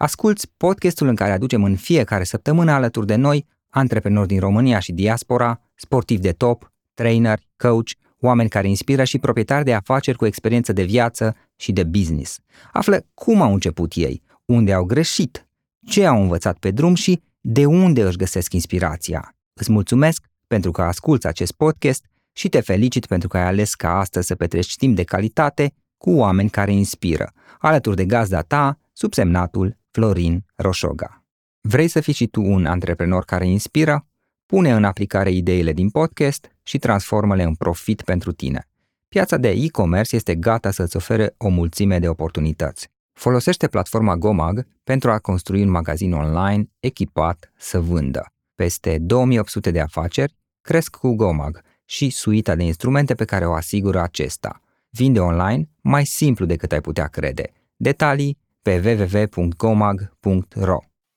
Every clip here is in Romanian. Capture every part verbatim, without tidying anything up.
Asculți podcastul în care aducem în fiecare săptămână alături de noi antreprenori din România și diaspora, sportivi de top, traineri, coach, oameni care inspiră și proprietari de afaceri cu experiență de viață și de business. Află cum au început ei, unde au greșit, ce au învățat pe drum și de unde își găsesc inspirația. Îți mulțumesc pentru că asculți acest podcast și te felicit pentru că ai ales ca astăzi să petreci timp de calitate cu oameni care inspiră, alături de gazda ta, subsemnatul Florin Roșoga. Vrei să fii și tu un antreprenor care inspiră? Pune în aplicare ideile din podcast și transformă-le în profit pentru tine. Piața de e-commerce este gata să-ți ofere o mulțime de oportunități. Folosește platforma Gomag pentru a construi un magazin online echipat să vândă. Peste două mii opt sute de afaceri cresc cu Gomag și suita de instrumente pe care o asigură acesta. Vinde online mai simplu decât ai putea crede. Detalii pe w w w punct gomag punct r o.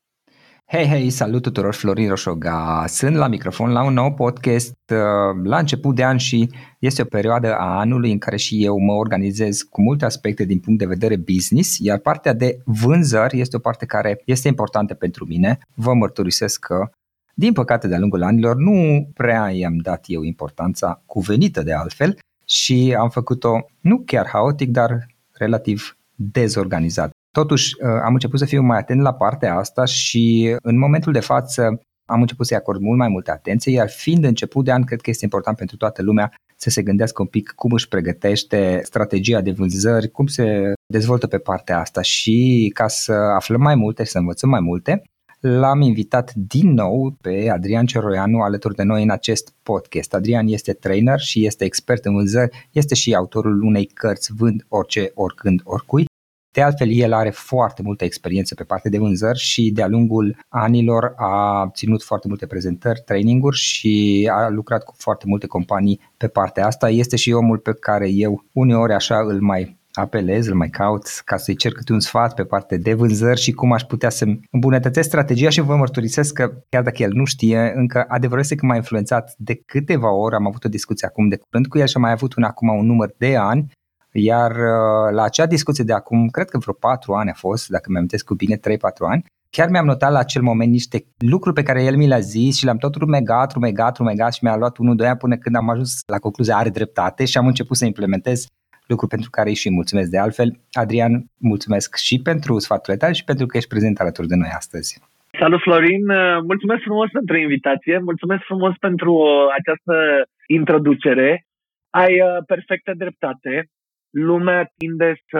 Hei, hei, salut tuturor, Florin Roșoga. Sunt la microfon la un nou podcast la început de an și este o perioadă a anului în care și eu mă organizez cu multe aspecte din punct de vedere business, iar partea de vânzări este o parte care este importantă pentru mine. Vă mărturisesc că, din păcate, de-a lungul anilor nu prea i-am dat eu importanța cuvenită de altfel și am făcut-o nu chiar haotic, dar relativ dezorganizat. Totuși, am început să fiu mai atent la partea asta și în momentul de față am început să-i acord mult mai multă atenție, iar fiind început de an, cred că este important pentru toată lumea să se gândească un pic cum își pregătește strategia de vânzări, cum se dezvoltă pe partea asta și ca să aflăm mai multe și să învățăm mai multe, l-am invitat din nou pe Adrian Cioroianu alături de noi în acest podcast. Adrian este trainer și este expert în vânzări, este și autorul unei cărți Vând orice, oricând, oricui. De altfel, el are foarte multă experiență pe partea de vânzări și de-a lungul anilor a ținut foarte multe prezentări, traininguri și a lucrat cu foarte multe companii pe partea asta. Este și omul pe care eu uneori așa îl mai apelez, îl mai caut ca să-i cer câte un sfat pe partea de vânzări și cum aș putea să îmbunătățesc strategia și vă mărturisesc că chiar dacă el nu știe, încă adevărul este că m-a influențat de câteva ori, am avut o discuție acum de curând cu el și am mai avut un acum un număr de ani. Iar la acea discuție de acum, cred că vreo patru ani a fost, dacă mi-am amintesc cu bine, trei patru ani, chiar mi-am notat la acel moment niște lucruri pe care el mi le-a zis și le-am tot rumegat, rumegat, rumegat și mi-a luat unu doi ani până când am ajuns la concluzia are dreptate și am început să implementez lucruri pentru care îi și mulțumesc de altfel. Adrian, mulțumesc și pentru sfaturile tale și pentru că ești prezent alături de noi astăzi. Salut, Florin! Mulțumesc frumos pentru invitație, mulțumesc frumos pentru această introducere. Ai perfectă dreptate. Lumea tinde să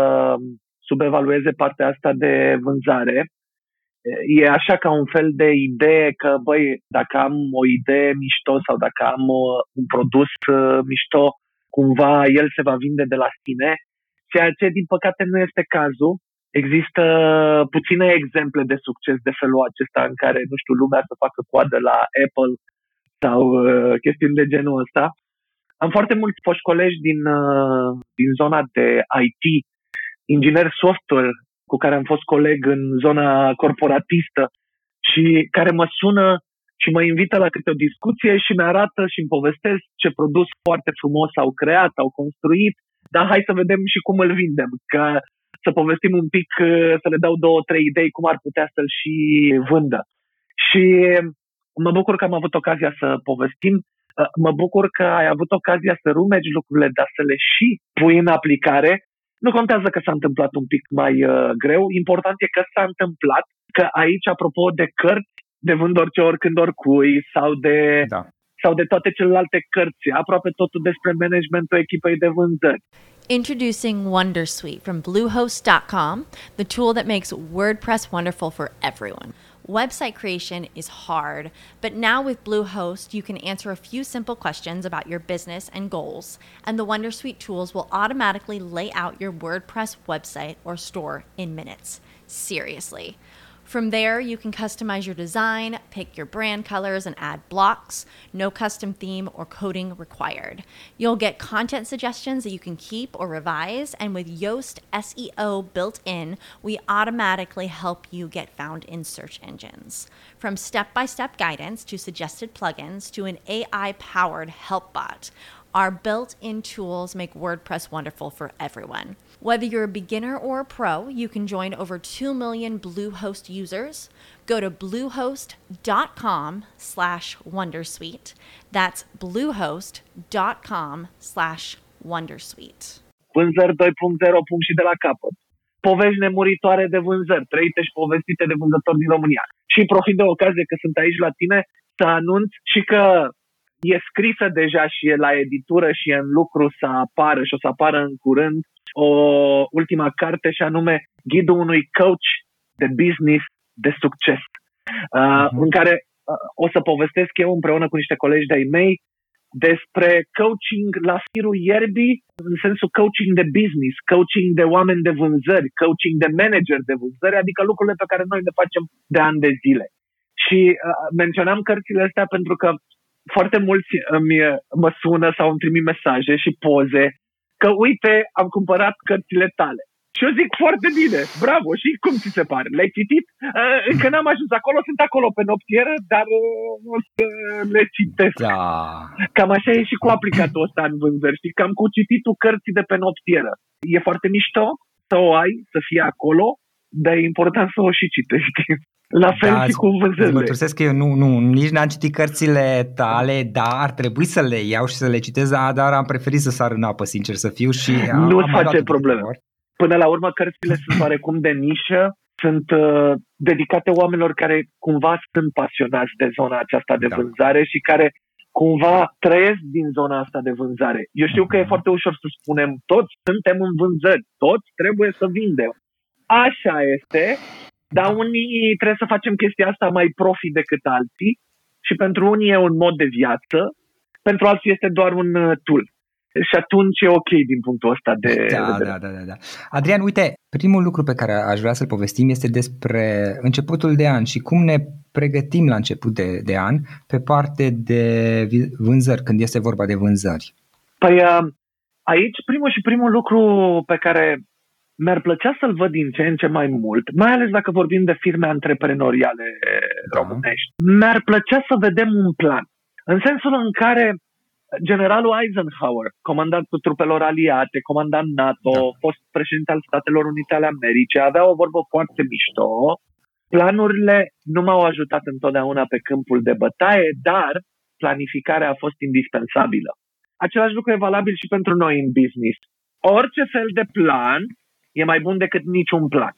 subevalueze partea asta de vânzare. E așa ca un fel de idee că, băi, dacă am o idee mișto sau dacă am un produs mișto, cumva el se va vinde de la sine, ceea ce, din păcate, nu este cazul. Există puține exemple de succes de felul acesta în care, nu știu, lumea să facă coadă la Apple sau uh, chestiuni de genul ăsta. Am foarte mulți foști colegi din, din zona de I T, ingineri software, cu care am fost coleg în zona corporatistă și care mă sună și mă invită la câte o discuție și mi-arată și îmi povestesc ce produs foarte frumos au creat, au construit, dar hai să vedem și cum îl vindem, că să povestim un pic, să le dau două, trei idei cum ar putea să-l și vândă. Și mă bucur că am avut ocazia să povestim. Mă bucur că ai avut ocazia să rumegi lucrurile, dar să le și pui în aplicare. Nu contează că s-a întâmplat un pic mai uh, greu, important e că s-a întâmplat, că aici, apropo de cărți, de Vând orice, oricând, oricui, sau de, da. sau de toate celelalte cărți, aproape totul despre managementul echipei de vânzări. Introducing Wondersuite from Bluehost dot com, the tool that makes WordPress wonderful for everyone. Website creation is hard, but now with Bluehost, you can answer a few simple questions about your business and goals, and the Wondersuite tools will automatically lay out your WordPress website or store in minutes. Seriously. From there, you can customize your design, pick your brand colors, and add blocks. No custom theme or coding required. You'll get content suggestions that you can keep or revise, and with Yoast S E O built in, we automatically help you get found in search engines. From step-by-step guidance to suggested plugins to an A I-powered help bot, Our built-in tools make WordPress wonderful for everyone. Whether you're a beginner or a pro, you can join over two million Bluehost users. Go to bluehost.com slash wondersuite. That's bluehost.com slash wondersuite. Vânzări doi punct zero, punct și de la capăt. Povești nemuritoare de vânzări, trăite și povestite de vânzători din România. Și profit de ocazie că sunt aici la tine să anunț și că e scrisă deja și e la editură și e în lucru să apară și o să apară în curând o ultima carte și anume Ghidul unui coach de business de succes, uh, în care uh, o să povestesc eu împreună cu niște colegi de-ai mei despre coaching la firul ierbii, în sensul coaching de business, coaching de oameni de vânzări, coaching de manager de vânzări, adică lucrurile pe care noi le facem de ani de zile. Și uh, menționam cărțile astea pentru că foarte mulți îmi, mă sună sau îmi trimit mesaje și poze că uite, am cumpărat cărțile tale. Și eu zic foarte bine, bravo, și cum ți se pare? Le-ai citit? Uh, încă n-am ajuns acolo, sunt acolo pe noptieră, dar uh, o să le citesc. Da. Cam așa e și cu aplicatul ăsta în vânzări, știi? Cam cu cititul cărții de pe noptieră. E foarte mișto să o ai, să fie acolo, dar e important să o și citești. La fel da, și cu vânzările. Mă trusesc că eu nu, nu, nici n-am citit cărțile tale, dar ar trebui să le iau și să le citesc, dar am preferit să sar în apă, sincer să fiu. Și nu-ți face probleme. Până la urmă, cărțile sunt oarecum de nișă, sunt uh, dedicate oamenilor care cumva sunt pasionați de zona aceasta de da. vânzare și care cumva trăiesc din zona asta de vânzare. Eu știu că e foarte ușor să spunem, toți suntem în vânzări, toți trebuie să vindem. Așa este, dar unii trebuie să facem chestia asta mai profi decât alții și pentru unii e un mod de viață, pentru alții este doar un uh, tool. Și atunci e ok din punctul ăsta de da, vedere. Da, da, da, da. Adrian, uite, primul lucru pe care aș vrea să-l povestim este despre începutul de an și cum ne pregătim la început de, de an pe parte de vânzări, când este vorba de vânzări. Păi aici primul și primul lucru pe care mi-ar plăcea să-l văd din ce în ce mai mult, mai ales dacă vorbim de firme antreprenoriale da. românești, mi-ar plăcea să vedem un plan. În sensul în care generalul Eisenhower, comandantul trupelor aliate, comandant NATO, da. fost președinte al Statelor Unite ale Americii, avea o vorbă foarte mișto. Planurile nu m-au ajutat întotdeauna pe câmpul de bătaie, dar planificarea a fost indispensabilă. Același lucru e valabil și pentru noi în business. Orice fel de plan e mai bun decât niciun plan.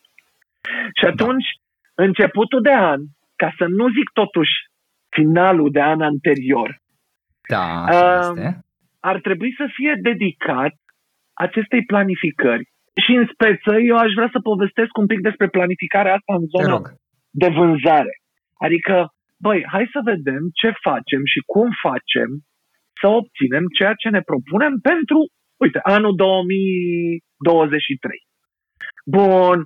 Și atunci, da. începutul de an, ca să nu zic totuși finalul de an anterior, Da, așa este. Ar trebui să fie dedicat acestei planificări. Și în speță, eu aș vrea să povestesc un pic despre planificarea asta în zona de vânzare. Adică, băi, hai să vedem ce facem și cum facem să obținem ceea ce ne propunem pentru, uite, anul două mii douăzeci și trei. Bun.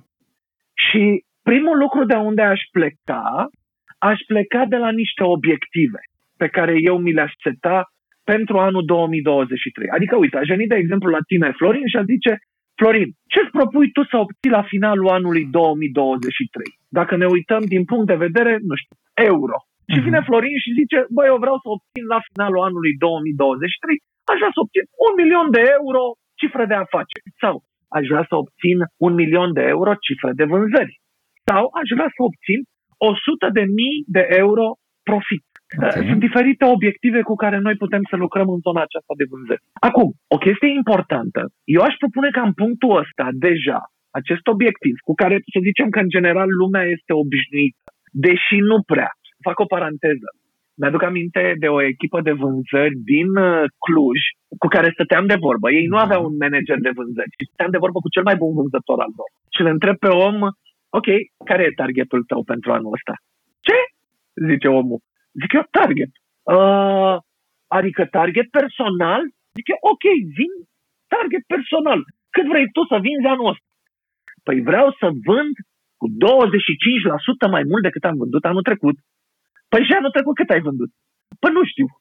Și primul lucru de unde aș pleca, aș pleca de la niște obiective pe care eu mi le-aș seta pentru anul două mii douăzeci și trei. Adică, uite, aș veni, de exemplu, la tine, Florin, și aș zice, Florin, ce-ți propui tu să obții la finalul anului două mii douăzeci și trei? Dacă ne uităm din punct de vedere, nu știu, euro. Și vine Florin și zice, băi, eu vreau să obțin la finalul anului două mii douăzeci și trei, aș vrea să obțin un milion de euro cifră de afaceri. Sau aș vrea să obțin un milion de euro cifră de vânzări. Sau aș vrea să obțin o sută de mii de euro profit. Okay. Sunt diferite obiective cu care noi putem să lucrăm în zona aceasta de vânzări. Acum, o chestie importantă. Eu aș propune ca în punctul ăsta, deja, acest obiectiv, cu care să zicem că în general lumea este obișnuită, deși nu prea. Fac o paranteză. Mi-aduc aminte de o echipă de vânzări din Cluj cu care stăteam de vorbă. Ei nu aveau un manager de vânzări, ci stăteam de vorbă cu cel mai bun vânzător al lor. Și îl întreb pe om, ok, care e targetul tău pentru anul ăsta? Ce? Zice omul. Zic eu, target. Uh, adică target personal? Zic eu, ok, vin target personal. Cât vrei tu să vinzi anul ăsta? Păi vreau să vând cu douăzeci și cinci la sută mai mult decât am vândut anul trecut. Păi și anul trecut cât ai vândut? Păi nu știu.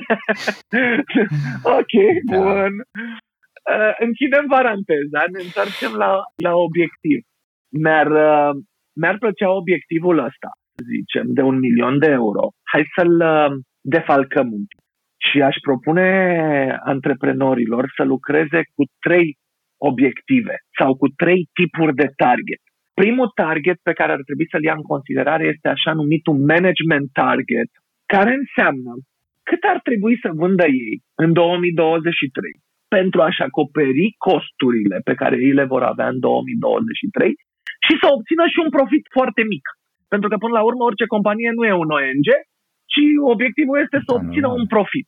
Ok, bun. Uh, închidem paranteza, ne întoarcem la, la obiectiv. Mi-ar, uh, mi-ar plăcea obiectivul ăsta, zicem, de un milion de euro. Hai să-l uh, defalcăm un pic. Și aș propune antreprenorilor să lucreze cu trei obiective sau cu trei tipuri de target. Primul target pe care ar trebui să-l ia în considerare este așa numitul management target, care înseamnă cât ar trebui să vândă ei în două mii douăzeci și trei pentru a-și acoperi costurile pe care ei le vor avea în două mii douăzeci și trei și să obțină și un profit foarte mic. Pentru că până la urmă orice companie nu e un O N G, ci obiectivul este să obțină un profit.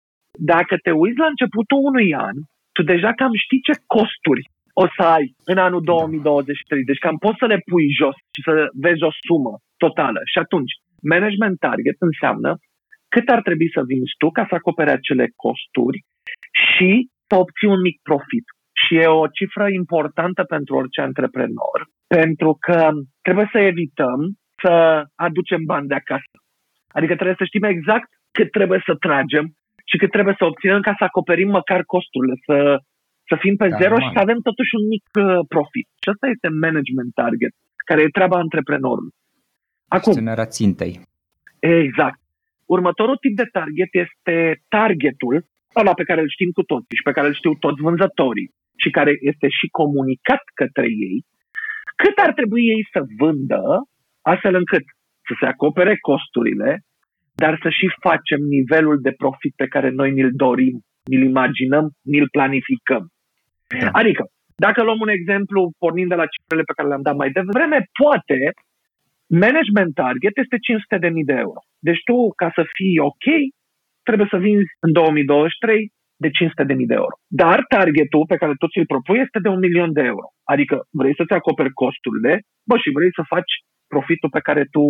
Dacă te uiți la începutul unui an, tu deja cam știi ce costuri o să ai în anul două mii douăzeci și trei. Deci cam poți să le pui jos și să vezi o sumă totală. Și atunci, management target înseamnă cât ar trebui să vinzi tu ca să acopere acele costuri și să obții un mic profit. Și e o cifră importantă pentru orice antreprenor, pentru că trebuie să evităm să aducem bani de acasă. Adică trebuie să știm exact cât trebuie să tragem și cât trebuie să obținem ca să acoperim măcar costurile, să, să fim pe da, zero normal. și să avem totuși un mic uh, profit. Și asta este management target, care e treaba antreprenorului. Acum, gestionarea țintei. Exact. Următorul tip de target este targetul ăla pe care îl știm cu toții și pe care îl știu toți vânzătorii și care este și comunicat către ei, cât ar trebui ei să vândă astfel încât să se acopere costurile, dar să și facem nivelul de profit pe care noi ni-l dorim, ni-l imaginăm, ni-l planificăm. Da. Adică, dacă luăm un exemplu pornind de la cifrele pe care le-am dat mai devreme, poate management target este cinci sute de mii de euro. Deci tu, ca să fii ok, trebuie să vinzi în două mii douăzeci și trei de cinci sute de mii de euro. Dar targetul pe care tu ți-l propui este de un milion de euro. Adică vrei să-ți acoperi costurile, bă, și vrei să faci profitul pe care tu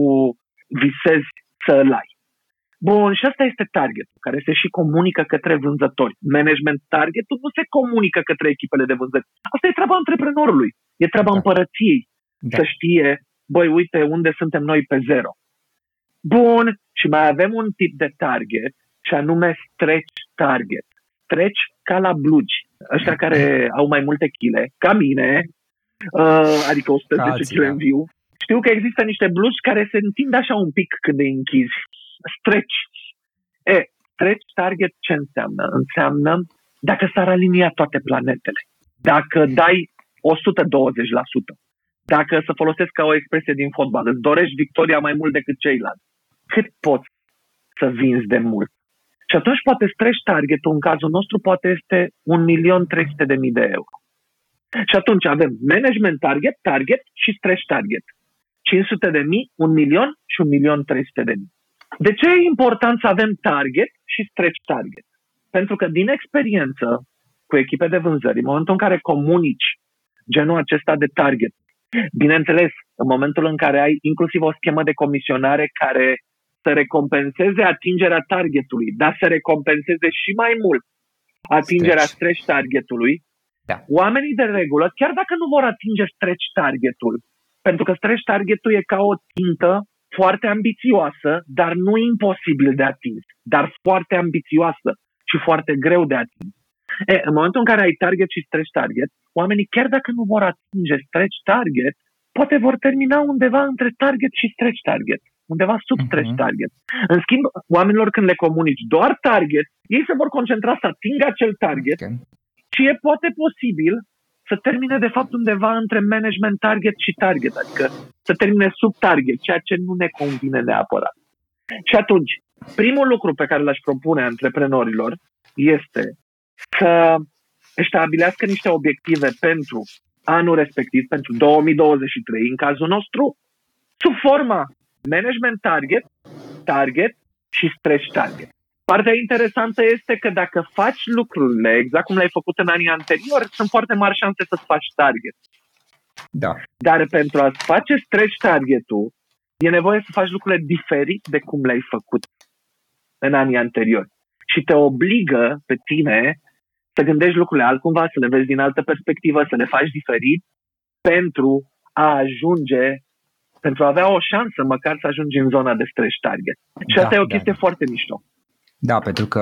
visezi să îl ai. Bun, și asta este targetul, care se și comunică către vânzători. Management targetul nu se comunică către echipele de vânzări. Asta e treaba antreprenorului, e treaba da. împărăției. Da. Să știe, băi, uite unde suntem noi pe zero. Bun, și mai avem un tip de target, și anume stretch target. Stretch ca la blugi, ăștia care au mai multe chile, ca mine, uh, adică o sută zece kilograme în viu. Știu că există niște blugi care se întind așa un pic când îi închizi. Stretch. E, stretch target ce înseamnă? Înseamnă dacă s-ar alinia toate planetele. Dacă dai o sută douăzeci la sută. Dacă, să folosesc ca o expresie din fotbal, îți dorești victoria mai mult decât ceilalți. Cât poți să vinzi de mult? Și atunci poate stretch targetul, în cazul nostru, poate este un milion trei sute de mii de euro. Și atunci avem management target, target și stretch target. cinci sute de mii, un milion și un milion trei sute de mii. De ce e important să avem target și stretch target? Pentru că din experiență cu echipe de vânzări, în momentul în care comunici genul acesta de target, bineînțeles, în momentul în care ai inclusiv o schemă de comisionare care să recompenseze atingerea targetului, dar să recompenseze și mai mult atingerea stretch, stretch targetului, da. Oamenii de regulă, chiar dacă nu vor atinge stretch targetul, pentru că stretch targetul e ca o țintă foarte ambițioasă, dar nu imposibil de atins, dar foarte ambițioasă și foarte greu de atins. E, în momentul în care ai target și stretch target, oamenii chiar dacă nu vor atinge stretch target, poate vor termina undeva între target și stretch target, undeva sub uh-huh. stretch target. În schimb, oamenilor când le comunici doar target, ei se vor concentra să atingă acel target okay. și e poate posibil să termine de fapt undeva între management target și target, adică să termine sub target, ceea ce nu ne convine neapărat. Și atunci, primul lucru pe care l-aș propune antreprenorilor este să își stabilească niște obiective pentru anul respectiv, pentru două mii douăzeci și trei, în cazul nostru, sub forma management target, target și stretch target. Partea interesantă este că dacă faci lucrurile exact cum le-ai făcut în anii anteriori, sunt foarte mari șanse să-ți faci target. Da. Dar pentru a-ți face stretch targetul, e nevoie să faci lucrurile diferit de cum le-ai făcut în anii anteriori. Și te obligă pe tine să gândești lucrurile altcumva, să le vezi din altă perspectivă, să le faci diferit pentru a ajunge, pentru a avea o șansă măcar să ajungi în zona de stretch target. Și da, asta e o chestie da. foarte mișto. Da, pentru că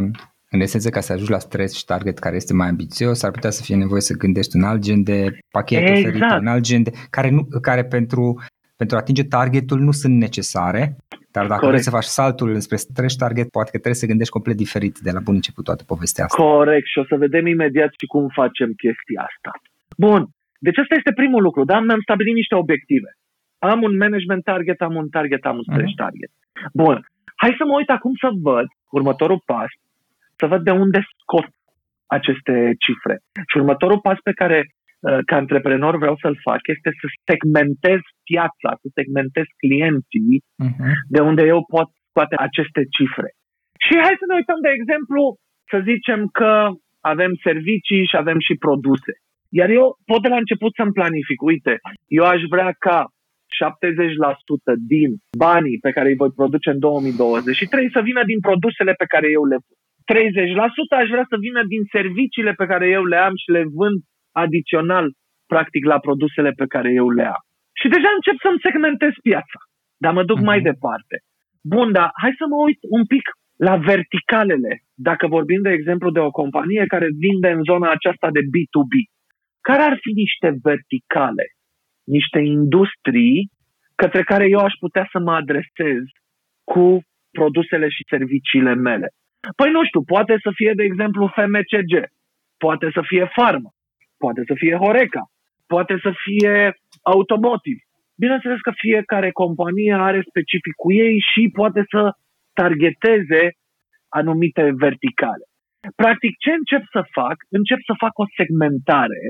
în esență ca să ajungi la stretch target care este mai ambițios, ar putea să fie nevoie să gândești un alt gen de pachet exact. oferit, un alt gen de, care, nu, care pentru, pentru a atinge targetul nu sunt necesare, Dar dacă Corect. vrei să faci saltul spre stretch target, poate că trebuie să gândești complet diferit de la bun început toată povestea asta. Corect, și o să vedem imediat și cum facem chestia asta. Bun, deci ăsta este primul lucru, da? Mi-am stabilit niște obiective. Am un management target, am un target, am un stretch uh-huh. target. Bun, hai să mă uit acum să văd următorul pas, să văd de unde scot aceste cifre. Și următorul pas pe care ca antreprenor vreau să-l fac este să segmentez piața, să segmentez clienții uh-huh. de unde eu pot scoate aceste cifre. Și hai să ne uităm, de exemplu, să zicem că avem servicii și avem și produse. Iar eu pot de la început să-mi planific. Uite, eu aș vrea ca șaptezeci la sută din banii pe care îi voi produce în două mii douăzeci și trei să vină din produsele pe care eu le vând. treizeci la sută aș vrea să vină din serviciile pe care eu le am și le vând adițional, practic, la produsele pe care eu le am. Și deja încep să-mi segmentez piața. Dar mă duc uh-huh. mai departe. Bun, dar hai să mă uit un pic la verticalele. Dacă vorbim, de exemplu, de o companie care vinde în zona aceasta de B doi B. Care ar fi niște verticale, niște industrii către care eu aș putea să mă adresez cu produsele și serviciile mele? Păi nu știu, poate să fie, de exemplu, F M C G, poate să fie Pharma, poate să fie Horeca, poate să fie Automotive. Bineînțeles că fiecare companie are specificul ei și poate să targeteze anumite verticale. Practic, ce încep să fac? Încep să fac o segmentare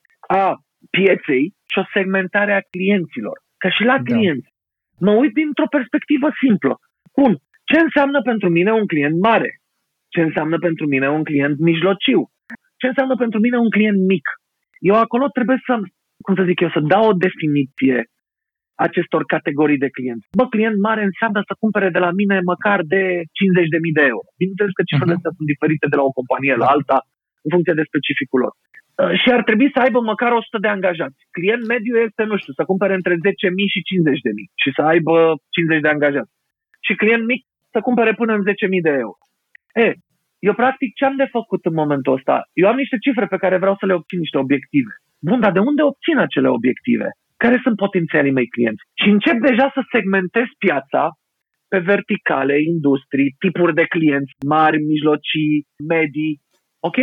a pieței și o segmentare a clienților. Că și la clienți. Da. Mă uit dintr-o perspectivă simplă. Bun, ce înseamnă pentru mine un client mare? Ce înseamnă pentru mine un client mijlociu? Ce înseamnă pentru mine un client mic? Eu acolo trebuie să, cum să zic eu, să dau o definiție acestor categorii de clienți. Bă, client mare înseamnă să cumpere de la mine măcar de cincizeci de mii de euro. Bineînțeles că cifrele uh-huh. astea sunt diferite de la o companie la alta în funcție de specificul lor. Uh, și ar trebui să aibă măcar o sută de angajați. Client mediu este, nu știu, să cumpere între zece mii și cincizeci de mii și să aibă cincizeci de angajați. Și client mic să cumpere până în zece mii de euro. E, eu practic ce am de făcut în momentul ăsta? Eu am niște cifre pe care vreau să le obțin, niște obiective. Bun, dar de unde obțin acele obiective? Care sunt potențialii mei clienți? Și încep deja să segmentez piața pe verticale, industrii, tipuri de clienți, mari, mijlocii, medii, ok?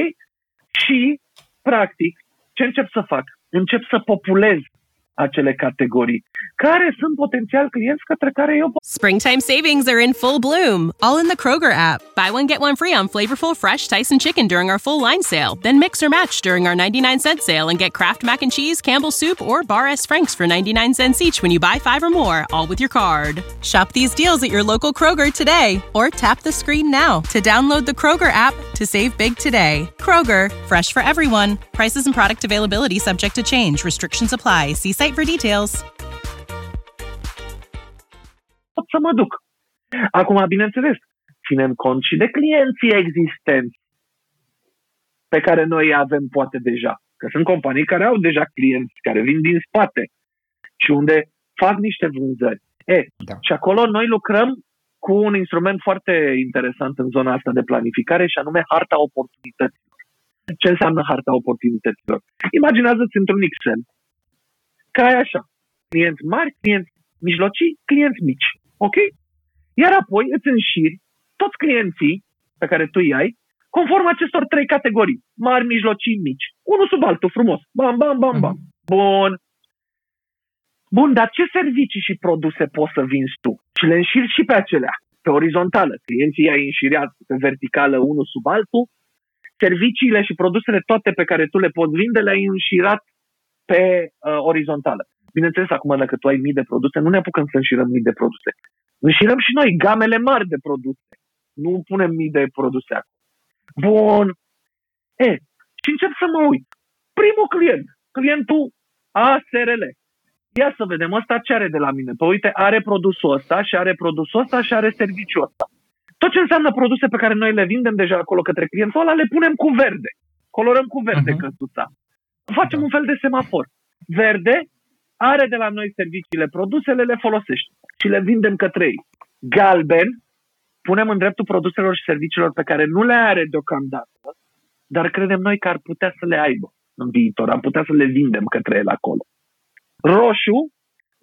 Și, practic, ce încep să fac? Încep să populez acele categorii. Care sunt potențial clienți către care eu... Springtime savings are in full bloom, all in the Kroger app. Buy one, get one free on flavorful fresh Tyson chicken during our full line sale. Then mix or match during our ninety-nine cent sale and get Kraft mac and cheese, Campbell's soup, or Bar S Franks for ninety-nine cents each when you buy five or more, all with your card. Shop these deals at your local Kroger today, or tap the screen now to download the Kroger app to save big today. Kroger, fresh for everyone. Prices and product availability subject to change. Restrictions apply. See site for details. Pot să mă duc. Acum, bineînțeles, ținem cont și de clienții existenți pe care noi avem poate deja. Că sunt companii care au deja clienți, care vin din spate și unde fac niște vânzări. E, da. Și acolo noi lucrăm cu un instrument foarte interesant în zona asta de planificare și anume harta oportunităților. Ce înseamnă harta oportunităților? Imaginează-ți într-un Excel că ai așa, clienți mari, clienți mijlocii, clienți mici. Ok? Iar apoi îți înșiri toți clienții pe care tu îi ai conform acestor trei categorii. Mari, mijlocii, mici. Unul sub altul, frumos. Bam, bam, bam, bam. Bun. Bun, dar ce servicii și produse poți să vinzi tu? Și le înșiri și pe acelea, pe orizontală. Clienții ai înșiriat pe verticală unul sub altul. Serviciile și produsele toate pe care tu le poți vinde le-ai înșirat pe uh, orizontală. Bineînțeles, acum dacă tu ai mii de produse, nu ne apucăm să înșirăm mii de produse. Înșirăm și noi gamele mari de produse. Nu punem mii de produse acum. Bun. E, și încep să mă uit. Primul client, clientul A S R L. Ia să vedem, ăsta ce are de la mine? Păi uite, are produsul ăsta și are produsul ăsta și are serviciul ăsta. Tot ce înseamnă produse pe care noi le vindem deja acolo către clientul ăla, le punem cu verde. Colorăm cu verde uh-huh. căsuța. Facem un fel de semafor. Verde are de la noi serviciile, produsele, le folosește și le vindem către ei. Galben, punem în dreptul produselor și serviciilor pe care nu le are deocamdată, dar credem noi că ar putea să le aibă în viitor, am putea să le vindem către el acolo. Roșu,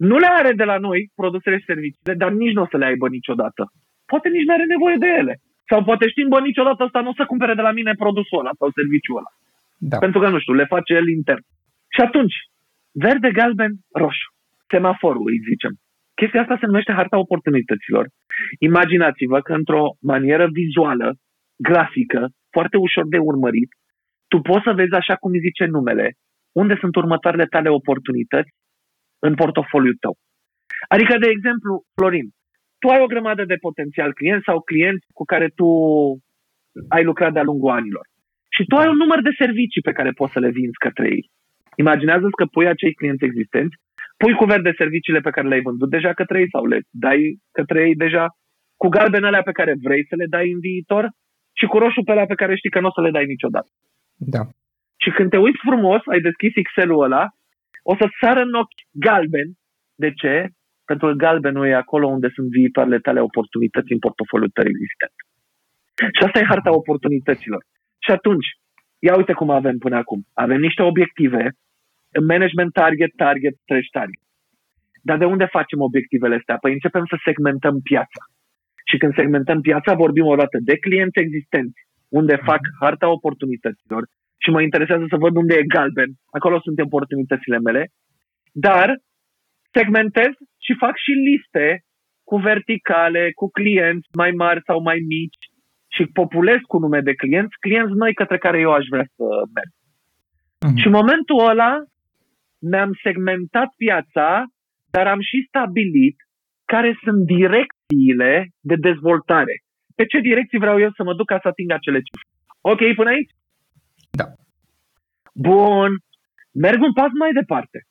nu le are de la noi produsele și serviciile, dar nici nu o să le aibă niciodată. Poate nici nu are nevoie de ele. Sau poate știm, bă, niciodată ăsta nu o să cumpere de la mine produsul ăla sau serviciul ăla. Da. Pentru că, nu știu, le face el intern. Și atunci, verde, galben, roșu. Semaforul, îi zicem. Chestia asta se numește harta oportunităților. Imaginați-vă că într-o manieră vizuală, grafică, foarte ușor de urmărit, tu poți să vezi, așa cum îi zice numele, unde sunt următoarele tale oportunități în portofoliul tău. Adică, de exemplu, Florin, tu ai o grămadă de potențial clienți sau clienți cu care tu ai lucrat de-a lungul anilor. Și tu ai un număr de servicii pe care poți să le vinzi către ei. Imaginează-ți că pui acei clienți existenți, pui cu verde serviciile pe care le-ai vândut deja către ei sau le dai către ei deja, cu galben alea pe care vrei să le dai în viitor și cu roșu pe alea pe care știi că nu o să le dai niciodată. Da. Și când te uiți frumos, ai deschis Excel-ul ăla, o să sară în ochi galben. De ce? Pentru că galbenul e acolo unde sunt viitoarele tale oportunități în portofoliul tău existent. Și asta e harta oportunităților. Și atunci, ia uite cum avem până acum. Avem niște obiective, management target, target, stretch target. Dar de unde facem obiectivele astea? Păi începem să segmentăm piața. Și când segmentăm piața, vorbim o dată de clienți existenți, unde fac harta oportunităților și mă interesează să văd unde e galben. Acolo sunt oportunitățile mele. Dar segmentez și fac și liste cu verticale, cu clienți mai mari sau mai mici și populez cu nume de clienți, clienți noi către care eu aș vrea să merg. Uh-huh. Și în momentul ăla mi-am segmentat piața, dar am și stabilit care sunt direcțiile de dezvoltare. Pe ce direcții vreau eu să mă duc ca să ating acele cifre. Ok, până aici? Da. Bun. Merg un pas mai departe.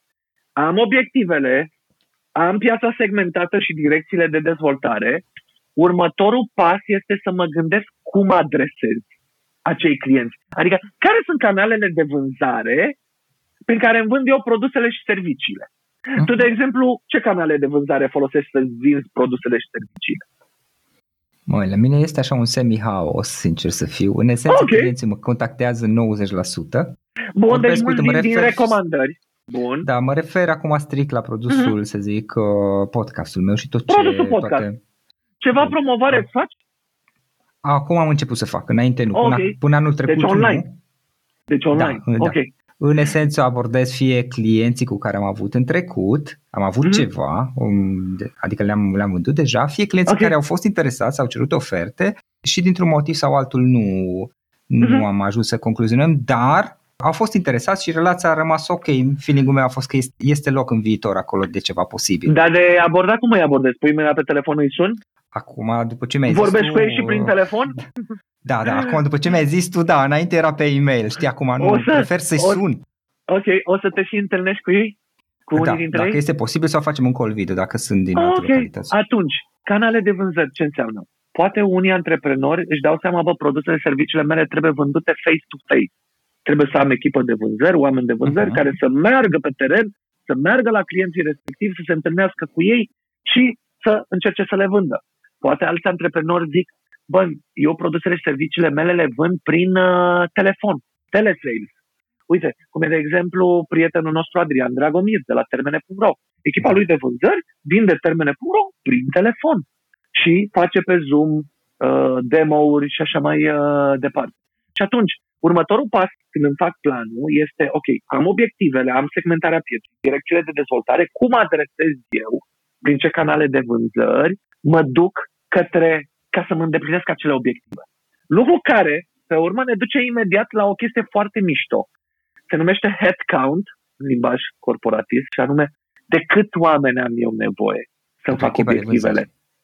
Am obiectivele, am piața segmentată și direcțiile de dezvoltare. Următorul pas este să mă gândesc cum adresez acei clienți. Adică, care sunt canalele de vânzare prin care îmi vând eu produsele și serviciile? Uh-huh. Tu, de exemplu, ce canale de vânzare folosești să vinzi produsele și serviciile? Măi, la mine este așa un semi-haos, sincer să fiu. În esență, okay. Clienții mă contactează nouăzeci la sută. Bun, Or, deci mulți refer... din recomandări. Bun. Da, mă refer acum strict la produsul, uh-huh. să zic, podcastul meu și tot ce... Produsul podcast. Toate... Ceva da. Promovare da. Faci? Acum am început să fac, înainte nu. Okay. Până, până anul trecut deci online. Nu. Deci online. Da, ok. Da. În esență abordez fie clienții cu care am avut în trecut, am avut mm-hmm. ceva, adică le-am, le-am vândut deja, fie clienții okay. care au fost interesați, au cerut oferte și dintr-un motiv sau altul nu, nu mm-hmm. am ajuns să concluzionăm, dar au fost interesați și relația a rămas ok. Feeling-ul meu a fost că este loc în viitor acolo de ceva posibil. Dar de abordat cum îi abordez? Pui mâna pe telefon, îi sun? Acum, după ce mi-ai Vorbești zis cu ei și prin telefon? Da, da, acum după ce mi-ai zis tu, da, înainte era pe e-mail, știi, acum nu, să, prefer să-i o, sun. Ok, o să te și întâlnești cu ei? Cu da, unii dintre dacă ei? este posibil să o facem un call video, dacă sunt din alte okay. localități. Atunci, canale de vânzări, ce înseamnă? Poate unii antreprenori își dau seama, bă, produsele, serviciile mele trebuie vândute face-to-face. Trebuie să am echipă de vânzări, oameni de vânzări uh-huh. care să meargă pe teren, să meargă la clienții respectivi, să se întâlnească cu ei și să încerce să le vândă. Poate alți antreprenori zic, bă, eu produsele și serviciile mele le vând prin uh, telefon, telesales. Uite, cum e de exemplu prietenul nostru Adrian Dragomir de la termene punct ro. Echipa lui de vânzări vinde termene punct ro prin telefon și face pe Zoom uh, demo-uri și așa mai uh, departe. Și atunci, următorul pas când îmi fac planul este, ok, am obiectivele, am segmentarea pieței, direcțiile de dezvoltare, cum adresez eu, prin ce canale de vânzări, mă duc către, ca să mă îndeplinesc acele obiective. Lucru care, pe urmă, ne duce imediat la o chestie foarte mișto. Se numește headcount, în limbaj corporatist, și anume, de câți oameni am eu nevoie să-mi fac obiectivele.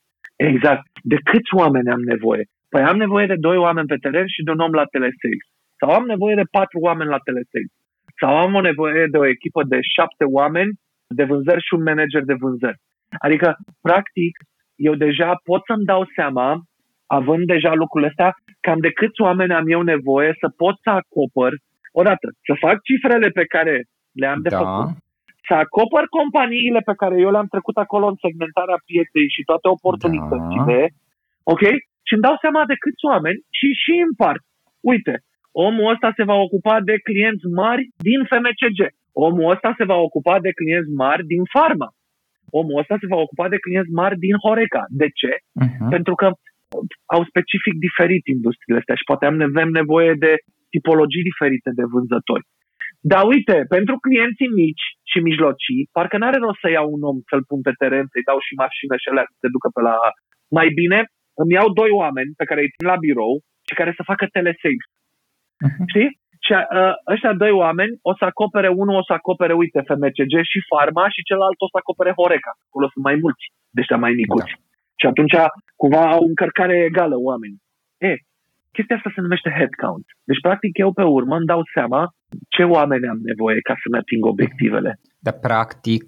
Exact. De câți oameni am nevoie? Păi am nevoie de doi oameni pe teren și de un om la telesales. Sau am nevoie de patru oameni la telesales. Sau am o nevoie de o echipă de șapte oameni de vânzări și un manager de vânzări. Adică, practic, eu deja pot să-mi dau seama, având deja lucrurile astea, cam de câți oameni am eu nevoie să pot să acopăr, odată, să fac cifrele pe care le-am de da. făcut, să acopăr companiile pe care eu le-am trecut acolo în segmentarea pieței și toate oportunitățile, da. ok? Și îmi dau seama de câți oameni și și împart. Uite, omul ăsta se va ocupa de clienți mari din F M C G. Omul ăsta se va ocupa de clienți mari din Pharma. Omul ăsta se va ocupa de clienți mari din Horeca. De ce? Uh-huh. Pentru că au specific diferit industriile astea și poate avem nevoie de tipologii diferite de vânzători. Dar uite, pentru clienții mici și mijlocii, parcă n-are rost să iau un om să-l pun pe teren, să-i dau și mașină și alea să se ducă pe la... Mai bine îmi iau doi oameni pe care îi țin la birou și care să facă telesales. Uh-huh. Știi? Și uh, ăștia doi oameni o să acopere, unul o să acopere, uite, F M C G și Pharma și celălalt o să acopere Horeca. Acolo sunt mai mulți, de ăștia mai micuți. Da. Și atunci, cumva, au încărcare egală oamenii. E, chestia asta se numește headcount. Deci, practic, eu pe urmă îmi dau seama ce oameni am nevoie ca să-mi ating obiectivele. Dar, practic,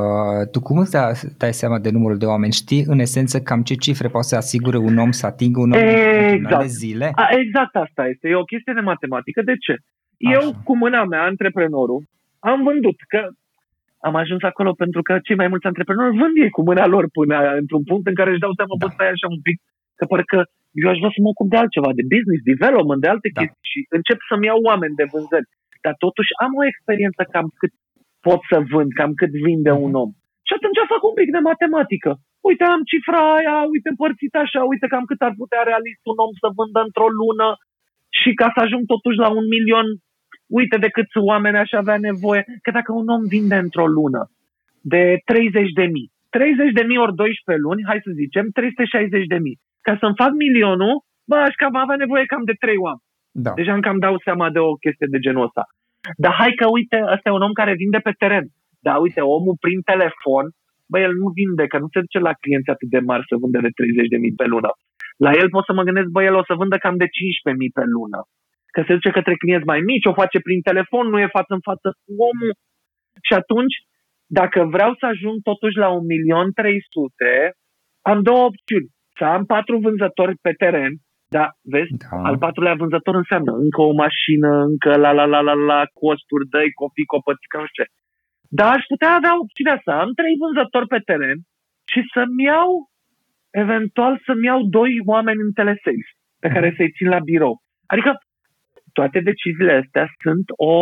tu cum îți dai seama de numărul de oameni? Știi, în esență, cam ce cifre poate să asigure un om să atingă un om exact. de zile? A, exact asta este. E o chestie de matematică. De ce? Așa. Eu, cu mâna mea, antreprenorul, am vândut. Că am ajuns acolo pentru că cei mai mulți antreprenori vând ei cu mâna lor până într-un punct în care își dau seama, da. Bă, stai așa un pic, că parcă eu aș vrea să mă ocup de altceva, de business development, de alte da. chestii și încep să-mi iau oameni de vânzări. Dar totuși am o experiență cam cât pot să vând, cam cât vinde un om. Și atunci fac un pic de matematică. Uite, am cifra aia, uite, împărțit așa, uite cam cât ar putea realist un om să vândă într-o lună și ca să ajung totuși la un milion, uite de câți oameni aș avea nevoie. Că dacă un om vinde într-o lună de treizeci de mii, treizeci de mii ori doisprezece luni, hai să zicem, trei sute șaizeci de mii. Ca să-mi fac milionul, bă, aș cam avea nevoie cam de trei oameni. Da. Deja îmi cam dau seama de o chestie de genul ăsta. Dar hai că, uite, ăsta e un om care vinde pe teren. Dar, uite, omul prin telefon, bă, el nu vinde, că nu se duce la clienți atât de mari să vândă de treizeci de mii pe lună. La el pot să mă gândesc, bă, el o să vândă cam de cincisprezece mii pe lună. Că se duce către clienți mai mici, o face prin telefon, nu e față în față cu omul. Și atunci, dacă vreau să ajung totuși la un milion trei sute, am două opțiuni. Să am patru vânzători pe teren, da, vezi, da. Al patrulea vânzător înseamnă încă o mașină, încă la la la la la costuri, dă-i copii, copățică, nu știu ce. Dar aș putea avea opțiunea să am trei vânzători pe teren și să-mi iau, eventual să-mi iau doi oameni în telesales pe care mm-hmm. să-i țin la birou. Adică toate deciziile astea sunt o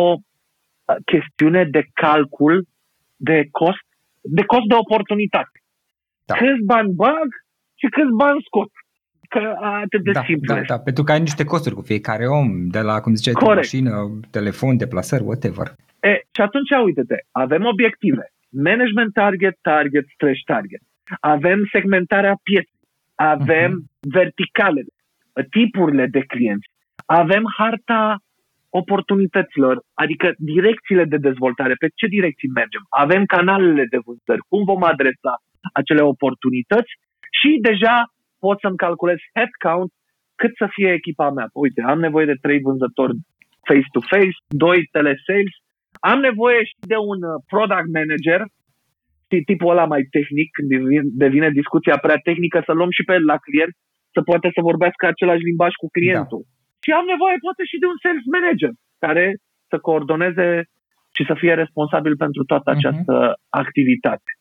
chestiune de calcul de cost, de cost de oportunitate. Da. Câți bani bag și câți bani scot. Că atât de da, simplu. Da, da, pentru că ai niște costuri cu fiecare om, de la, cum ziceai, mașină, telefon, deplasări, whatever. E, și atunci, uite-te, avem obiective. Management target, target, stretch target. Avem segmentarea pieței. Avem uh-huh. verticalele, tipurile de clienți. Avem harta oportunităților, adică direcțiile de dezvoltare, pe ce direcții mergem. Avem canalele de vânzări, cum vom adresa acele oportunități și deja pot să-mi calculez headcount cât să fie echipa mea. Uite, am nevoie de trei vânzători face-to-face, doi telesales, am nevoie și de un product manager, știi, tipul ăla mai tehnic, când devine discuția prea tehnică, să luăm și pe el la client, să poate să vorbească același limbaj cu clientul. Da. Și am nevoie poate și de un sales manager, care să coordoneze și să fie responsabil pentru toată această uh-huh. activitate.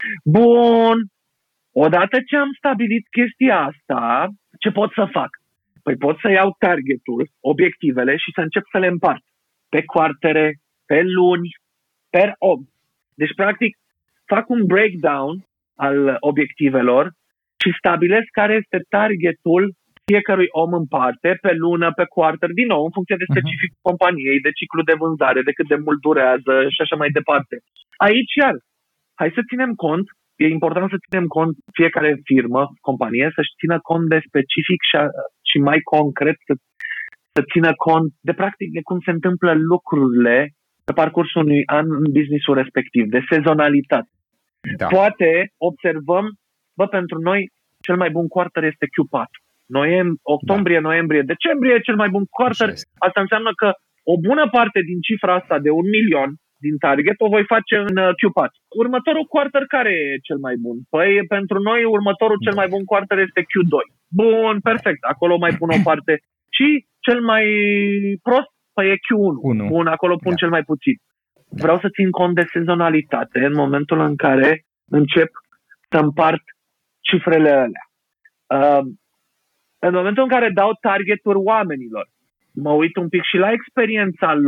Bun! Odată ce am stabilit chestia asta, ce pot să fac? Păi pot să iau targetul, obiectivele și să încep să le împart pe quartere, pe luni, per om. Deci, practic, fac un breakdown al obiectivelor și stabilesc care este targetul fiecărui om în parte, pe lună, pe quarter, din nou, în funcție de specific uh-huh. companiei, de ciclu de vânzare, de cât de mult durează și așa mai departe. Aici, iar, hai să ținem cont, e important să ținem cont fiecare firmă, companie, să-și țină cont de specific și, a, și mai concret să, să țină cont de practic de cum se întâmplă lucrurile pe parcursul unui an în business-ul respectiv, de sezonalitate. Da. Poate observăm, bă, pentru noi cel mai bun quarter este Q patru. Noiem- octombrie, da. noiembrie, decembrie e cel mai bun quarter. Asta înseamnă că o bună parte din cifra asta de un milion din target o voi face în Q patru. Următorul quarter care e cel mai bun? Păi pentru noi următorul cel mai bun quarter este Q doi. Bun, perfect. Acolo mai pun o parte. Și cel mai prost? Păi e Q unu. unu. Bun, acolo pun da. cel mai puțin. Da. Vreau să țin cont de sezonalitate în momentul în care încep să împart cifrele alea. Uh, în momentul în care dau targeturi oamenilor, mă uit un pic și la experiența lor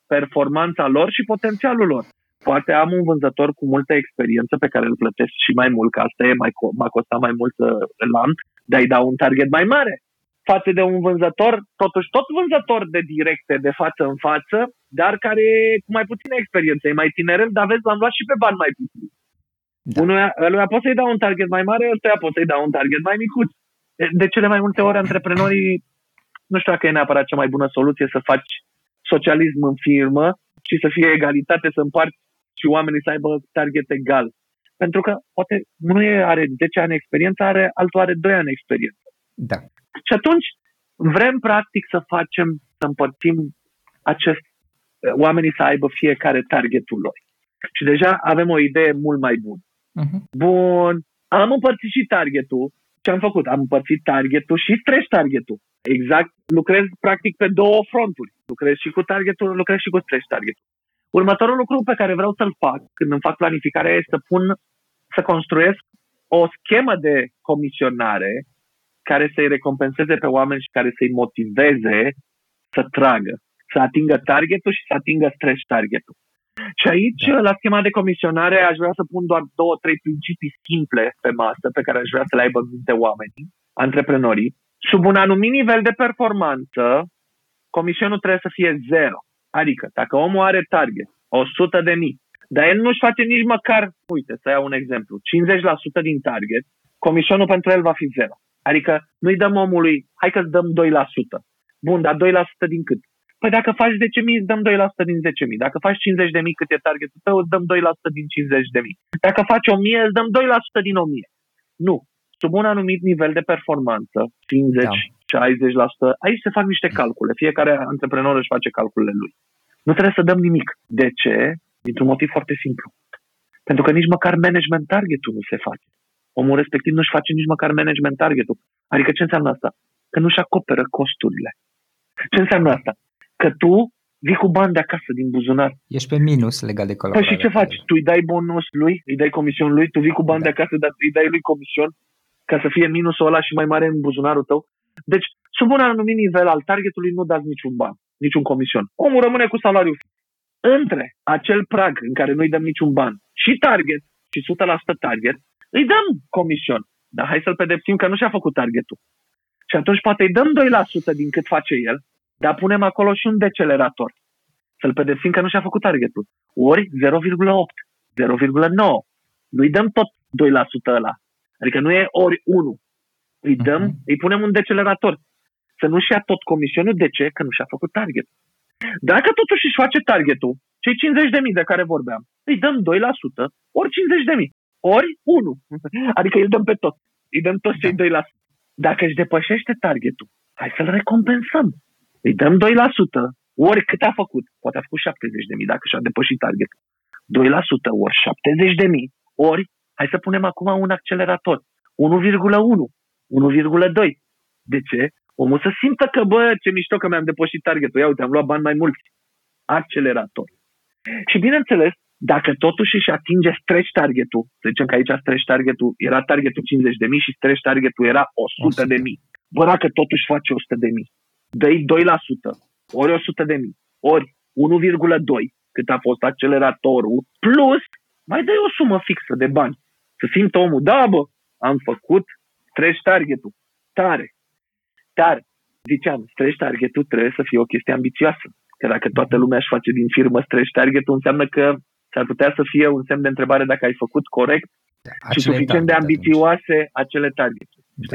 performanța lor și potențialul lor. Poate am un vânzător cu multă experiență pe care îl plătesc și mai mult, că asta e, mai, m-a costat mai mult să îl am, dar îi dau un target mai mare. Față de un vânzător, totuși tot vânzător de directe, de față în față, dar care e cu mai puțină experiență, e mai tinerel, dar vezi, l-am luat și pe bani mai puțin. Da. Unuia, ăluia pot să-i dau un target mai mare, ăluia pot să-i dau un target mai micuț. De cele mai multe ori, antreprenorii, nu știu dacă e neapărat cea mai bună soluție să faci socialism în firmă și să fie egalitate, să împarți și oamenii să aibă target egal. Pentru că poate unul are zece ani experiență, are, altul are doi ani experiență. Da. Și atunci vrem practic să facem, să împărțim acest, oamenii să aibă fiecare targetul lor. Și deja avem o idee mult mai bună. Uh-huh. Bun, am împărțit și targetul. Ce am făcut? Am împărțit targetul și stretch targetul. Exact, lucrez practic pe două fronturi. Lucrez și cu targetul, lucrez și cu stretch targetul. Următorul lucru pe care vreau să-l fac când îmi fac planificarea este să pun, să construiesc o schemă de comisionare care să-i recompenseze pe oameni și care să-i motiveze să tragă, să atingă targetul și să atingă stretch targetul. Și aici, da. La schema de comisionare, aș vrea să pun doar două, trei principii simple pe masă pe care aș vrea să le aibă în minte oamenii, antreprenorii. Sub un anumit nivel de performanță, comisionul trebuie să fie zero. Adică, dacă omul are target, o sută de mii, dar el nu-și face nici măcar, uite, să iau un exemplu, cincizeci la sută din target, comisionul pentru el va fi zero. Adică nu-i dăm omului, hai că îți dăm doi la sută. Bun, dar doi la sută din cât? Păi dacă faci zece mii, îți dăm doi la sută din zece mii. Dacă faci cincizeci de mii cât e targetul tău, îți dăm doi la sută din cincizeci de mii. Dacă faci o mie, îți dăm doi la sută din o mie. Nu. Sub un anumit nivel de performanță, cincizeci, șaizeci la sută, aici se fac niște calcule. Fiecare antreprenor își face calculele lui. Nu trebuie să dăm nimic. De ce? Dintr-un motiv foarte simplu. Pentru că nici măcar management targetul nu se face. Omul respectiv nu-și face nici măcar management targetul. Adică ce înseamnă asta? Că nu-și acoperă costurile. Ce înseamnă asta? Că tu vii cu bani de acasă din buzunar. Ești pe minus legat de colaborare. Păi și ce faci? Tu îi dai bonus lui, îi dai comision lui, tu vii cu bani da. de acasă, dar îi dai lui comision ca să fie minusul ăla și mai mare în buzunarul tău. Deci, sub un anumit nivel al targetului nu dați niciun ban, niciun comision. Omul rămâne cu salariul fix. Între acel prag în care nu îi dăm niciun ban și target, și o sută la sută target, îi dăm comision. Dar hai să-l pedepsim că nu și-a făcut targetul. Și atunci poate îi dăm doi la sută din cât face el, dar punem acolo și un decelerator. Să-l pedepsim că nu și-a făcut targetul. Ori zero virgulă opt, zero virgulă nouă. Nu-i dăm tot doi la sută ăla. Adică nu e ori unu. Îi dăm, uh-huh. îi punem un decelerator. Să nu-și ia tot comisionul. De ce? Că nu și-a făcut targetul. Dacă totuși își face targetul, cei cincizeci de mii de care vorbeam, îi dăm doi la sută, ori cincizeci de mii, ori unu. Adică îi dăm pe tot. Îi dăm toți cei doi la sută. Dacă își depășește targetul, hai să-l recompensăm. Îi dăm doi la sută, ori cât a făcut. Poate a făcut șaptezeci de mii dacă și-a depășit targetul. doi la sută ori șaptezeci de mii, ori, hai să punem acum un accelerator. unu virgulă unu, unu virgulă doi. De ce? Omul să simtă că, bă, ce mișto că mi-am depășit targetul. Ia uite, am luat bani mai mulți. Accelerator. Și bineînțeles, dacă totuși își atinge stretch targetul, să zicem că aici stretch targetul era targetul cincizeci de mii și stretch targetul era o sută de mii. Bă, dacă totuși face o sută de mii, dă-i doi la sută, ori o sută de mii, ori unu virgulă doi, cât a fost acceleratorul, plus mai dai o sumă fixă de bani. Să simtă omul, da, bă, am făcut stretch targetul. Tare. Tare. Ziceam, stretch targetul trebuie să fie o chestie ambițioasă. Că dacă toată lumea își face din firmă stretch targetul, înseamnă că s-ar putea să fie un semn de întrebare dacă ai făcut corect da, și suficient de ambițioase atunci. acele targeturi. Da.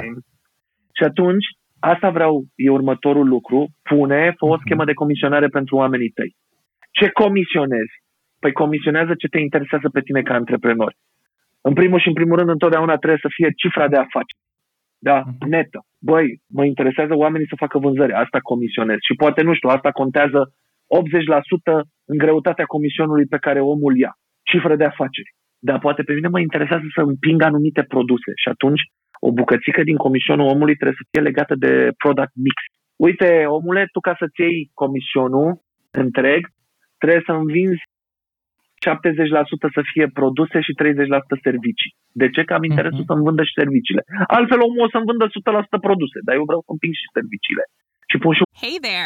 Și atunci, asta vreau, e următorul lucru, pune, fă o schemă de comisionare pentru oamenii tăi. Ce comisionezi? Păi comisionează ce te interesează pe tine ca antreprenor. În primul și în primul rând, întotdeauna trebuie să fie cifra de afaceri. Da, netă. Băi, mă interesează oamenii să facă vânzări. Asta comisionez. Și poate, nu știu, asta contează optzeci la sută în greutatea comisionului pe care omul ia. Cifră de afaceri. Dar poate pe mine mă interesează să împing anumite produse. Și atunci, o bucățică din comisionul omului trebuie să fie legată de product mix. Uite, omule, tu ca să-ți iei comisionul întreg, trebuie să învinzi șaptezeci la sută să fie produse și treizeci la sută servicii. De ce? Că am interesul mm-hmm. să-mi vândă și serviciile. Altfel omul o să-mi vândă o sută la sută produse, dar eu vreau să împing și serviciile. Și pun și... Hey there!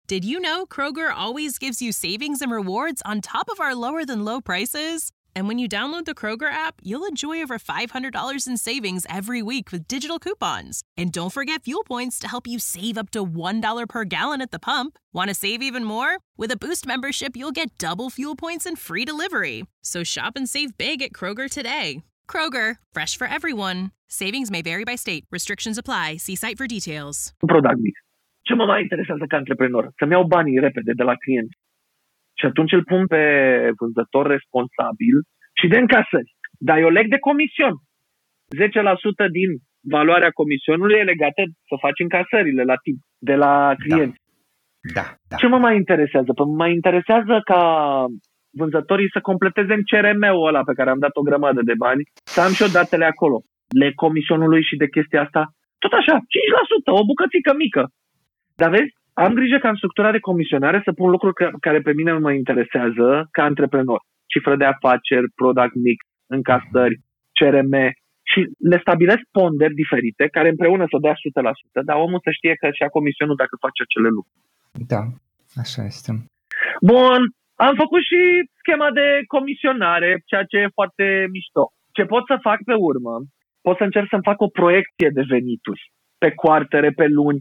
Did you know Kroger always gives you savings and rewards on top of our lower than low prices? And when you download the Kroger app, you'll enjoy over five hundred dollars in savings every week with digital coupons. And don't forget fuel points to help you save up to one dollar per gallon at the pump. Want to save even more? With a Boost membership, you'll get double fuel points and free delivery. So shop and save big at Kroger today. Kroger, fresh for everyone. Savings may vary by state. Restrictions apply. See site for details. Product mix. Ce mă mai interesează ca antreprenor? Să-mi iau banii repede de la clienți. Și atunci îl pun pe vânzător responsabil și de încasări. Dar eu leg de comision. zece la sută din valoarea comisionului e legată să faci încasările la timp de la clienți. Da, da, da. Ce mă mai interesează? Păi mă mai interesează ca vânzătorii să completeze în C R M-ul ăla pe care am dat o grămadă de bani, să am și eu datele acolo. Le comisionului și de chestia asta, tot așa, cinci la sută, o bucățică mică. Dar vezi, am grijă ca în structura de comisionare să pun lucruri care pe mine nu mă interesează ca antreprenor. Cifră de afaceri, product mix, încasări, C R M și le stabilesc ponderi diferite care împreună să dea o sută la sută, dar omul să știe că și-a comisionul dacă face acele lucruri. Da, așa este. Bun, am făcut și schema de comisionare, ceea ce e foarte mișto. Ce pot să fac pe urmă? Pot să încerc să-mi fac o proiecție de venituri pe quartere, pe luni.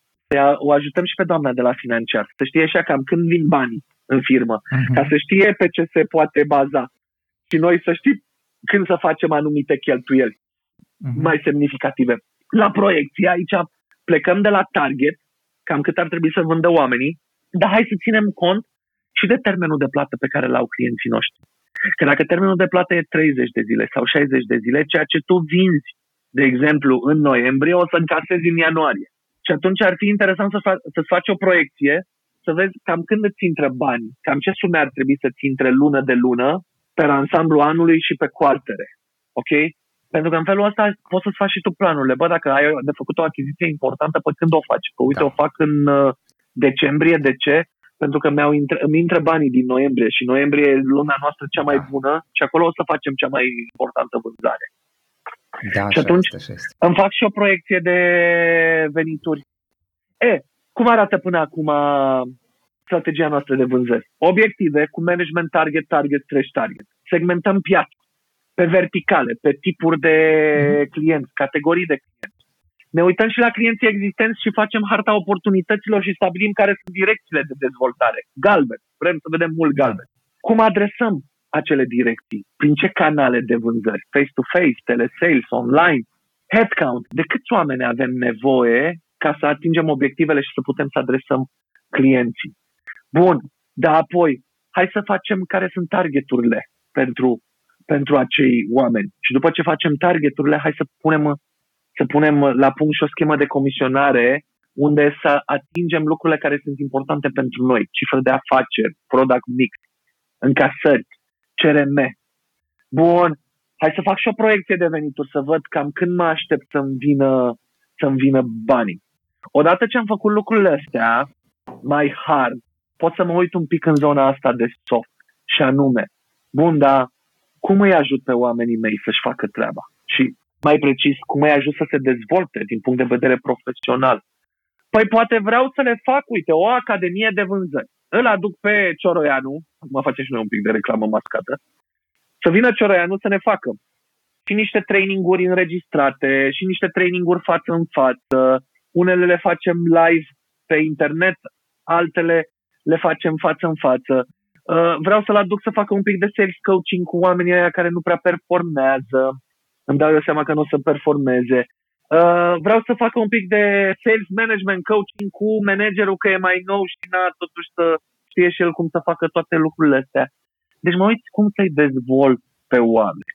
O ajutăm și pe doamna de la financiar, să știe așa cam când vin banii în firmă, uh-huh. ca să știe pe ce se poate baza și noi să știm când să facem anumite cheltuieli uh-huh. mai semnificative. La proiecție, aici plecăm de la target, cam cât ar trebui să vândă oamenii, dar hai să ținem cont și de termenul de plată pe care l-au clienții noștri. Că dacă termenul de plată e treizeci de zile sau șaizeci de zile, ceea ce tu vinzi, de exemplu, în noiembrie, o să încasezi în ianuarie. Și atunci ar fi interesant să fa- să-ți faci o proiecție, să vezi cam când îți intră bani, cam ce sume ar trebui să-ți intre lună de lună, pe ansamblu anului și pe quartere. Ok? Pentru că în felul ăsta poți să-ți faci și tu planurile. Bă, dacă ai de făcut o achiziție importantă, pe când o faci? Că uite, da. o fac în uh, decembrie. De ce? Pentru că mi-au intră, îmi intră banii din noiembrie și noiembrie e luna noastră cea mai da. bună și acolo o să facem cea mai importantă vânzare. Da, și atunci este, este. îmi fac și o proiecție de venituri. E, cum arată până acum strategia noastră de vânzări? Obiective cu management target, target, stretch target. Segmentăm piața pe verticale, pe tipuri de mm-hmm. clienți, categorii de clienți. Ne uităm și la clienții existenți și facem harta oportunităților și stabilim care sunt direcțiile de dezvoltare. Galben, vrem să vedem mult galben. Cum adresăm acele direcții? Prin ce canale de vânzări? Face-to-face, telesales, online, headcount. De câți oameni avem nevoie ca să atingem obiectivele și să putem să adresăm clienții? Bun, dar apoi, hai să facem care sunt targeturile pentru, pentru acei oameni. Și după ce facem targeturile, hai să punem, să punem la punct și o schemă de comisionare unde să atingem lucrurile care sunt importante pentru noi. Cifră de afaceri, product mix, încasări, C R M. Bun, hai să fac și o proiecție de venituri, să văd cam când mă aștept să-mi vină, să-mi vină banii. Odată ce am făcut lucrurile astea, mai hard, pot să mă uit un pic în zona asta de soft și anume, bun, dar cum îi ajut pe oamenii mei să-și facă treaba? Și mai precis, cum îi ajut să se dezvolte din punct de vedere profesional? Păi poate vreau să le fac, uite, o academie de vânzări. Îl aduc pe Cioroianu, acum facem și noi un pic de reclamă mascată, să vină Cioroianu să ne facă și niște traininguri înregistrate și niște traininguri față în față. Unele le facem live pe internet, altele le facem față în față. Uh, vreau să-l aduc să facă un pic de sales coaching cu oamenii aia care nu prea performează. Îmi dau eu seama că nu o să performeze. Uh, vreau să facă un pic de sales management coaching cu managerul că e mai nou și n-a totuși să știe și el cum să facă toate lucrurile astea. Deci mă uit cum să-i dezvolt pe oameni.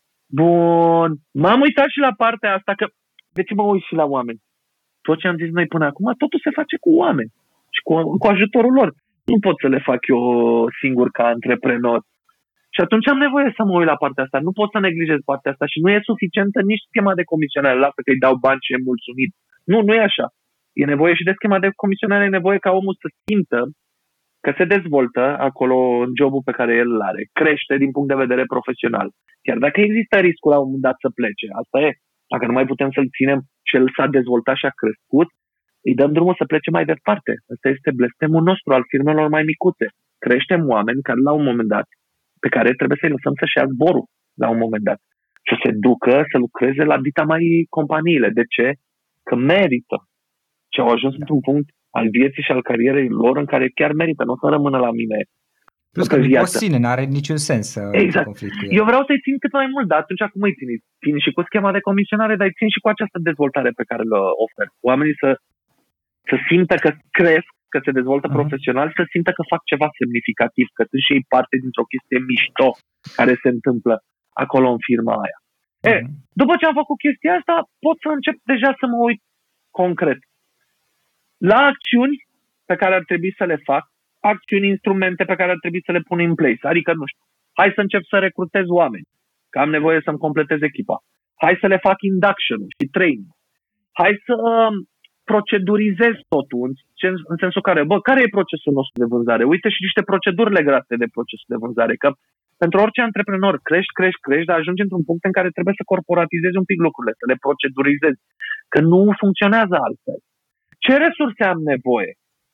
Bun. M-am uitat și la partea asta, că de ce mă uit și la oameni? Tot ce am zis noi până acum, totul se face cu oameni și cu, cu ajutorul lor. Nu pot să le fac eu singur ca antreprenor. Și atunci am nevoie să mă uit la partea asta. Nu pot să neglijez partea asta și nu e suficientă nici schema de comisionare. Lasă că-i dau bani și e mulțumit. Nu, nu e așa. E nevoie și de schema de comisionare, e nevoie ca omul să simtă că se dezvoltă acolo în jobul pe care el îl are. Crește din punct de vedere profesional. Chiar dacă există riscul la un moment dat să plece, asta e. Dacă nu mai putem să-l ținem și el s-a dezvoltat și a crescut, îi dăm drumul să plece mai departe. Ăsta este blestemul nostru al firmelor mai micuțe. Creștem oameni care la un moment dat, pe care trebuie să-i lăsăm să-și ia zborul la un moment dat. Să se ducă, să lucreze la dita mai companiile. De ce? Că merită. Și au ajuns într-un punct al vieții și al carierei lor în care chiar merită. Nu o să rămână la mine. Plus că nici sine n-are niciun sens să exact. conflict cu el. Eu vreau să-i țin cât mai mult, dar atunci cum îi țin? Țin și cu schema de comisionare, dar îi țin și cu această dezvoltare pe care le ofer. Oamenii să, să simtă că cresc, că se dezvoltă uh-huh. profesional, să simtă că fac ceva semnificativ, că sunt și ei parte dintr-o chestie mișto care se întâmplă acolo în firma aia. Uh-huh. E, după ce am făcut chestia asta, pot să încep deja să mă uit concret la acțiuni pe care ar trebui să le fac, acțiuni, instrumente pe care ar trebui să le pun în place. Adică, nu știu, hai să încep să recrutez oameni, că am nevoie să-mi completez echipa. Hai să le fac induction și training. Hai să uh, procedurizez totul, în, în sensul care, bă, care e procesul nostru de vânzare? Uite și niște proceduri legate de procesul de vânzare, că pentru orice antreprenor crești, crești, crești, dar ajungi într-un punct în care trebuie să corporatizezi un pic lucrurile, să le procedurizezi, că nu funcționează altfel. Ce resurse am nevoie?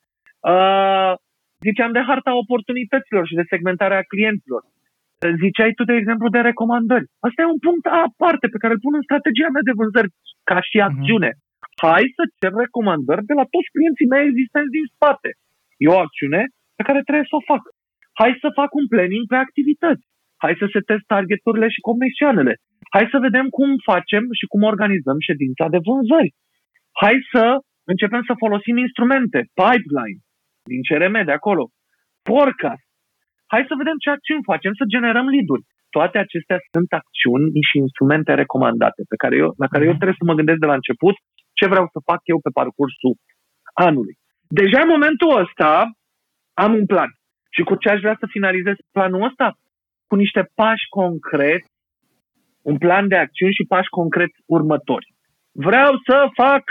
Uh, ziceam de harta oportunităților și de segmentarea clienților. Ziceai tu, de exemplu, de recomandări. Asta e un punct aparte pe care îl pun în strategia mea de vânzări ca și acțiune. Uh-huh. Hai să cer recomandări de la toți clienții mei existenți din spate. E o acțiune pe care trebuie să o fac. Hai să fac un planning pe activități. Hai să setez targeturile și comisioanele. Hai să vedem cum facem și cum organizăm ședința de vânzări. Hai să începem să folosim instrumente, pipeline, din C R M de acolo, forecast. Hai să vedem ce acțiuni facem, să generăm lead-uri. Toate acestea sunt acțiuni și instrumente recomandate pe care eu, la care eu trebuie să mă gândesc de la început ce vreau să fac eu pe parcursul anului. Deja în momentul ăsta am un plan. Și cu ce aș vrea să finalizez planul ăsta? Cu niște pași concreți, un plan de acțiuni și pași concreți următori. Vreau să fac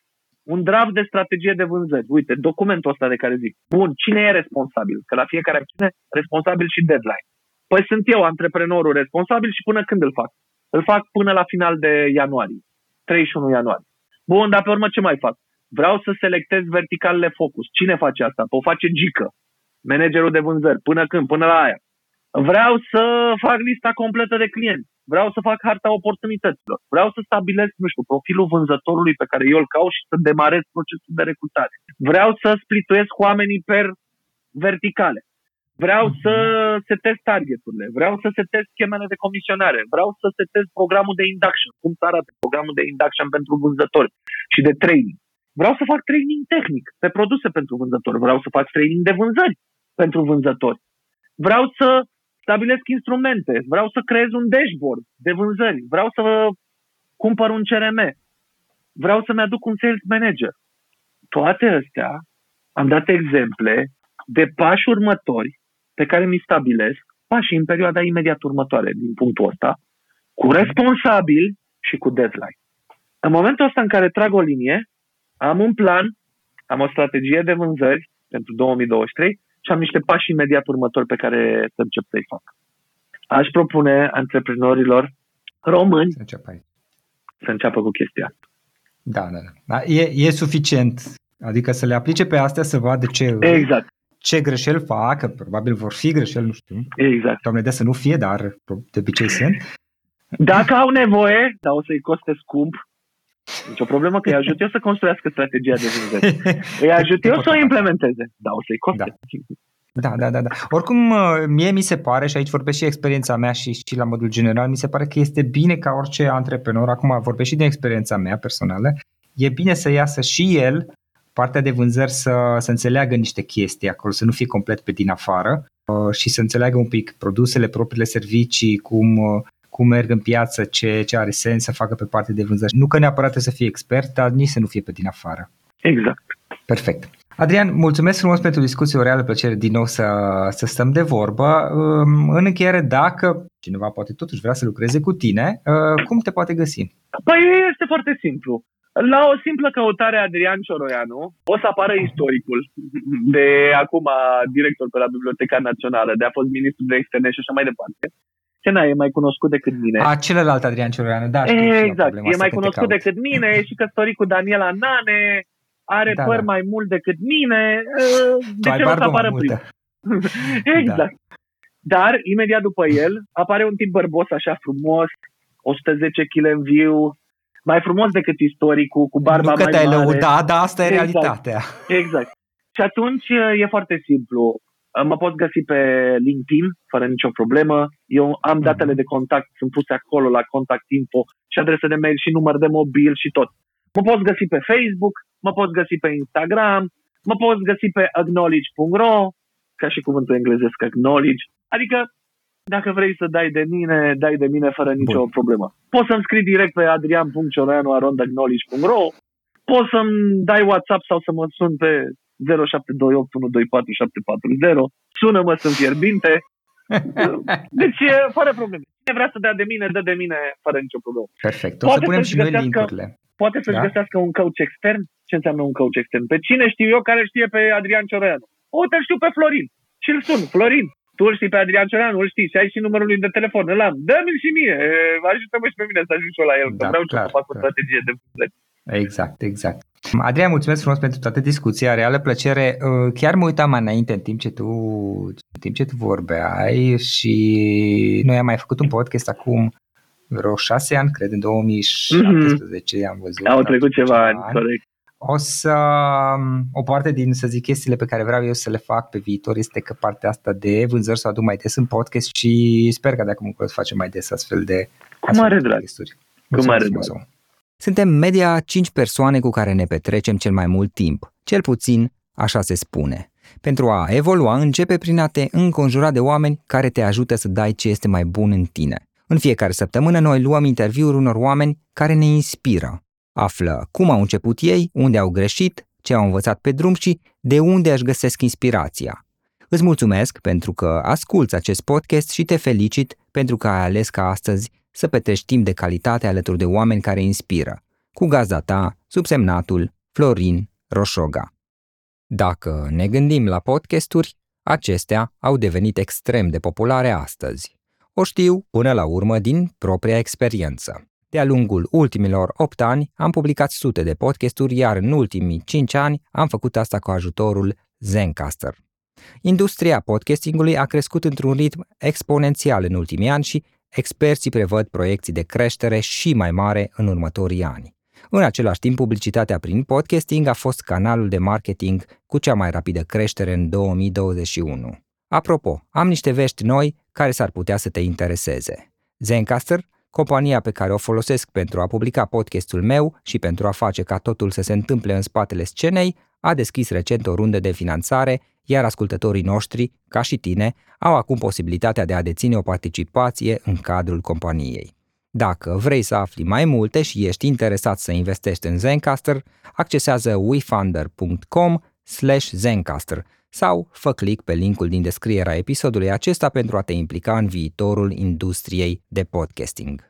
un draft de strategie de vânzări. Uite, documentul ăsta de care zic. Bun, cine e responsabil? Că la fiecare acțiune, responsabil și deadline. Păi sunt eu, antreprenorul responsabil și până când îl fac? Îl fac până la final de ianuarie. treizeci și unu ianuarie. Bun, dar pe urmă ce mai fac? Vreau să selectez verticalele focus. Cine face asta? O face Gică, managerul de vânzări. Până când? Până la aia. Vreau să fac lista completă de clienți. Vreau să fac harta oportunităților. Vreau să stabilesc, nu știu, profilul vânzătorului pe care eu îl caut și să demarez procesul de recrutare. Vreau să splituiesc oamenii per verticale. Vreau să setez targeturile. Vreau să setez schemele de comisionare. Vreau să setez programul de induction. Cum să arate programul de induction pentru vânzători și de training. Vreau să fac training tehnic pe produse pentru vânzători. Vreau să fac training de vânzări pentru vânzători. Vreau să stabilesc instrumente, vreau să creez un dashboard de vânzări, vreau să cumpăr un C R M, vreau să-mi aduc un sales manager. Toate astea am dat exemple de pași următori pe care mi stabilesc, pașii în perioada imediat următoare din punctul ăsta, cu responsabil și cu deadline. În momentul ăsta în care trag o linie, am un plan, am o strategie de vânzări pentru două mii douăzeci și trei și am niște pași imediat următori pe care să încep să-i fac. Aș propune antreprenorilor români să înceapă, să înceapă cu chestia asta. Da, da, da. E, e suficient. Adică să le aplice pe astea să vadă ce, exact. ce greșeli fac, că probabil vor fi greșeli, nu știu. Exact. Doamne dea să nu fie, dar de obicei sunt. Dacă au nevoie, dar o să-i coste scump, nici o problemă, că îi ajut eu să construiască strategia de vânzări. Îi ajut eu să o implementeze, dar o să-i coste. Da. Da, da, da, da. Oricum, mie mi se pare, și aici vorbesc și experiența mea și, și la modul general, mi se pare că este bine ca orice antreprenor, acum vorbesc și din experiența mea personală, e bine să iasă și el partea de vânzări să, să înțeleagă niște chestii acolo, să nu fie complet pe din afară și să înțeleagă un pic produsele, propriile servicii, cum, cum merg în piață, ce, ce are sens să facă pe partea de vânzări. Nu că neapărat să fie expert, dar nici să nu fie pe din afară. Exact. Perfect. Adrian, mulțumesc frumos pentru discuție, o reală plăcere din nou să, să stăm de vorbă. În încheiere, dacă cineva poate totuși vrea să lucreze cu tine, cum te poate găsi? Păi este foarte simplu. La o simplă căutare Adrian Cioroianu o să apară istoricul de acum director pe la Biblioteca Națională, de a fost ministru de externe și așa mai departe. Ce n-ai, e mai cunoscut decât mine. A, celălalt Adrian Cioroianu, da. Știu, exact, e mai cunoscut decât mine, e și căsătorit cu Daniela Nane. are da, păr da. mai mult decât mine, de tu ce nu să apară prim? Exact. Da. Dar, imediat după el, apare un tip bărbos așa frumos, o sută zece kilograme în viu, mai frumos decât istoricul, cu barba mai mare. Nu că te-ai lăudat, dar asta e exact. realitatea. Exact. Și atunci e foarte simplu. Mă poți găsi pe LinkedIn, fără nicio problemă. Eu am datele de contact, sunt puse acolo la contact info și adresă de mail și număr de mobil și tot. Mă poți găsi pe Facebook, mă poți găsi pe Instagram, mă poți găsi pe acknowledge punct ro, ca și cuvântul englezesc acknowledge. Adică, dacă vrei să dai de mine, dai de mine fără nicio Bun. problemă. Poți să-mi scrii direct pe adrian punct cioreanu arond acknowledge punct ro, poți să-mi dai WhatsApp sau să mă sun pe zero șapte doi opt unu doi patru șapte patru zero. Sună-mă, sunt fierbinte. Deci, fără probleme. Cine vrea să dea de mine, dă de mine fără nicio problemă. Perfect. O să punem și noi link-urile. Poate să-și da? găsească un coach extern. Ce înseamnă un coach extern? Pe cine știu eu care știe pe Adrian Cioreanu? O, te știu pe Florin. Și îl sun. Florin, tu îl știi pe Adrian Cioreanu, îl știi și ai și numărul lui de telefon. Îl am. Dă-mi-l și mie. Ajută-mă și pe mine să ajung și eu la el. Da, că vreau clar, să fac o strategie de vânzări. Exact, exact. Adrian, mulțumesc frumos pentru toată discuția, reală plăcere. Chiar mă uitam mai înainte în timp ce tu, în timp ce tu vorbeai și noi am mai făcut un podcast acum vreo șase ani, cred, în două mii șaptesprezece mm-hmm. am văzut. Au trecut ceva ani, corect. O să, o parte din, să zic, chestiile pe care vreau eu să le fac pe viitor este că partea asta de vânzări să o aduc mai des în podcast și sper că dacă mă să facem mai des astfel de Cu mare drag. Cu mare drag. Suntem media cinci persoane cu care ne petrecem cel mai mult timp, cel puțin așa se spune. Pentru a evolua, începe prin a te înconjura de oameni care te ajută să dai ce este mai bun în tine. În fiecare săptămână noi luăm interviuri unor oameni care ne inspiră. Află cum au început ei, unde au greșit, ce au învățat pe drum și de unde își găsesc inspirația. Îți mulțumesc pentru că asculți acest podcast și te felicit pentru că ai ales ca astăzi să petreci timp de calitate alături de oameni care inspiră. Cu gazda ta, subsemnatul Florin Roșoga. Dacă ne gândim la podcasturi, acestea au devenit extrem de populare astăzi. O știu până la urmă din propria experiență. De-a lungul ultimilor opt ani am publicat sute de podcasturi, iar în ultimii cinci ani am făcut asta cu ajutorul Zencastr. Industria podcastingului a crescut într-un ritm exponențial în ultimii ani și experții prevăd proiecții de creștere și mai mare în următorii ani. În același timp, publicitatea prin podcasting a fost canalul de marketing cu cea mai rapidă creștere în două mii douăzeci și unu. Apropo, am niște vești noi care s-ar putea să te intereseze. Zencastr, compania pe care o folosesc pentru a publica podcastul meu și pentru a face ca totul să se întâmple în spatele scenei, a deschis recent o rundă de finanțare, iar ascultătorii noștri, ca și tine, au acum posibilitatea de a deține o participație în cadrul companiei. Dacă vrei să afli mai multe și ești interesat să investești în Zencastr, accesează wefunder punct com slash zencastr sau fă click pe linkul din descrierea episodului acesta pentru a te implica în viitorul industriei de podcasting.